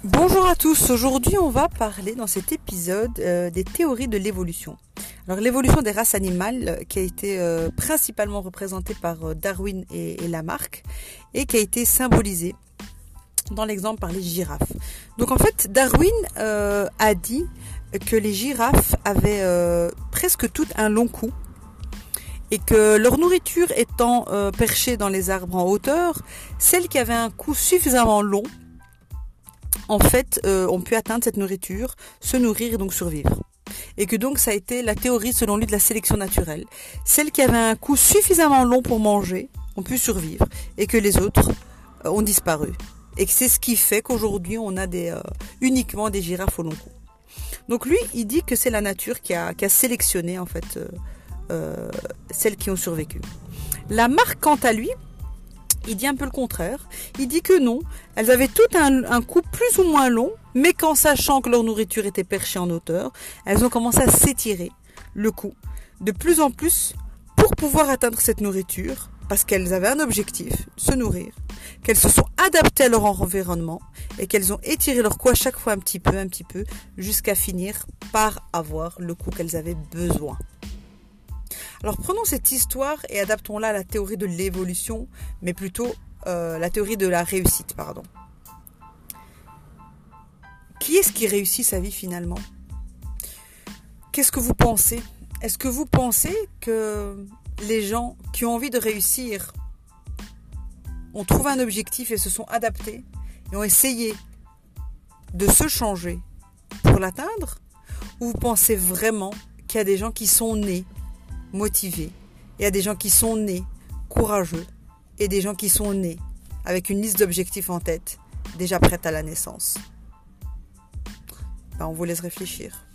Bonjour à tous, aujourd'hui on va parler dans cet épisode des théories de l'évolution. Alors l'évolution des races animales qui a été principalement représentée par Darwin et Lamarck et qui a été symbolisée dans l'exemple par les girafes. Donc en fait Darwin a dit que les girafes avaient presque toutes un long cou et que leur nourriture étant perchée dans les arbres en hauteur, celles qui avaient un cou suffisamment long en fait, ont pu atteindre cette nourriture, se nourrir et donc survivre. Et que donc ça a été la théorie selon lui de la sélection naturelle. Celles qui avaient un cou suffisamment long pour manger ont pu survivre et que les autres ont disparu. Et que c'est ce qui fait qu'aujourd'hui on a uniquement des girafes au long cou. Donc lui, il dit que c'est la nature qui a sélectionné en fait celles qui ont survécu. Lamarck, quant à lui, il dit un peu le contraire. Il dit que non, elles avaient toutes un cou plus ou moins long, mais qu'en sachant que leur nourriture était perchée en hauteur, elles ont commencé à s'étirer le cou de plus en plus pour pouvoir atteindre cette nourriture, parce qu'elles avaient un objectif, se nourrir, qu'elles se sont adaptées à leur environnement et qu'elles ont étiré leur cou à chaque fois un petit peu, jusqu'à finir par avoir le cou qu'elles avaient besoin. Alors prenons cette histoire et adaptons-la à la théorie de l'évolution, mais plutôt la théorie de la réussite, pardon. Qui est-ce qui réussit sa vie finalement ? Qu'est-ce que vous pensez ? Est-ce que vous pensez que les gens qui ont envie de réussir ont trouvé un objectif et se sont adaptés et ont essayé de se changer pour l'atteindre ? Ou vous pensez vraiment qu'il y a des gens qui sont nés motivés, il y a des gens qui sont nés courageux et des gens qui sont nés avec une liste d'objectifs en tête, déjà prête à la naissance. On vous laisse réfléchir.